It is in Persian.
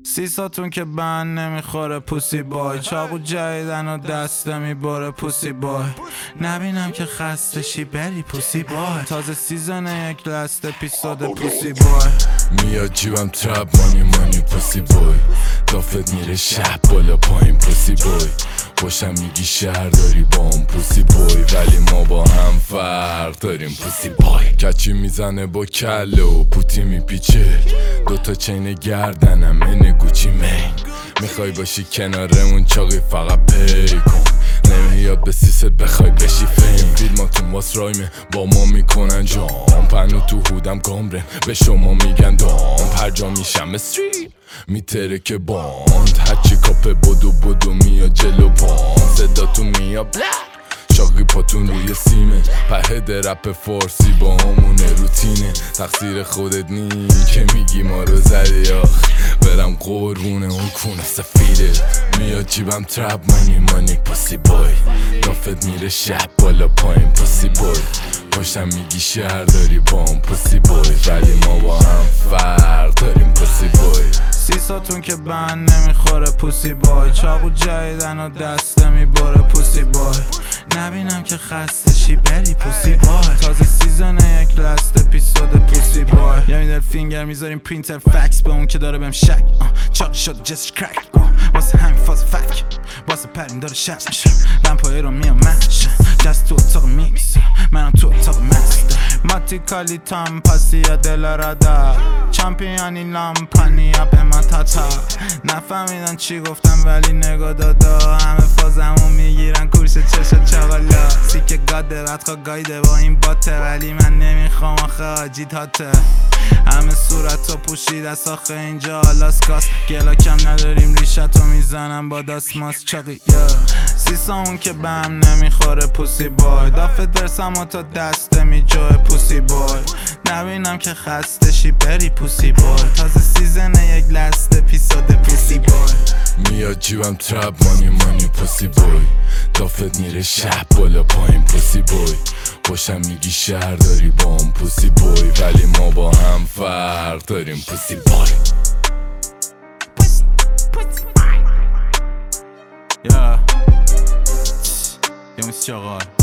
سیساتون که بند نمیخوره پوسی بای، چاقو جدیدن و دسته میباره پوسی بای. نبینم که خسته شی بری پوسی بای، تازه سیزن یک لست اپیزود پوسی بای. میاد جیبم تراب مانی پوسی بای، دافت میره شب بالا پایین پوسی بای. خوشم میگی شهر داری با هم پوسی بای، ولی ما با هم فرق داریم پوسی بای. کچی میزنه با کله و پوتی میپیچه، دوتا چین گردنم اینه گوچی مین. میخوای باشی کنارمون چاقی فقط پی کن، نمیاد به سیست بخوای بشی فیم. فیلماتون واس رایم با ما میکنن جام، پنو تو هودم گامرن به شما میگن دام. پرجا میشم استریت میتره که باند، هرچی کاپه بدو میاد جلو پام. صدا تو میاد بلا شاقی پاتون روی سیمه، پهد رپ فارسی با همونه روتینه. تقصیر خودت نی که میگی ما رو زدی آخ، برم قربونه اون کونه سفیده. میاد جیبم تراب مانی پوسی بای، دافت میره شب بالا پایین پوسی بای. پاشم میگی شهر داری با هم پوسی بای، ولی ما با هم فرق داریم پوسی بای. سیساتون که بند نمیخوره پوسی بای، چاقو جدیدن و دسته میباره پوسی بای. نبینم که خسته شی بری پوسی بای، تازه سیزن یک لست اپیزود پوسی بای. یه میدل فینگر میذاریم پرینتر فکس به اون که داره بهم شک، چاق شد جست کرک واسه همین فاز فک، واسه پرین داره شک میشه. لمپایی رو میام منش جست تو اتاق میکس، منم تو اتاق مست. ماتی کالی تام پاسی یا دل ردا، چمپیانی لامپانی یا به ما تاتا. نفهمیدن چی گفتم ولی نگاه دادا، همه فازمو میگیرن کورس چشا چغالا. سیک گاده بدخوا گایده با این باته، ولی من نمیخوام آخه آجی تاته. همه صورتو پوشید از آخه اینجا آلاسکاست، گلا کم نداریم ریشتو میزنم با داسماس چاقی سیسامون که به هم نمیخوره پوسی بای، دافت درسم و تا دسته میجوه پوسی بای. نبینم که خسته شی بری پوسی بای، تازه سیزن یک لست اپیزود پوسی بای. میاد جیبم تراب مانی پوسی بای، دافت میره شب بالا پایین پوسی بای. خوشم میگی شهر داری با هم پوسی بای، ولی ما با هم فرق داریم پوسی بای. یا موسی چاقال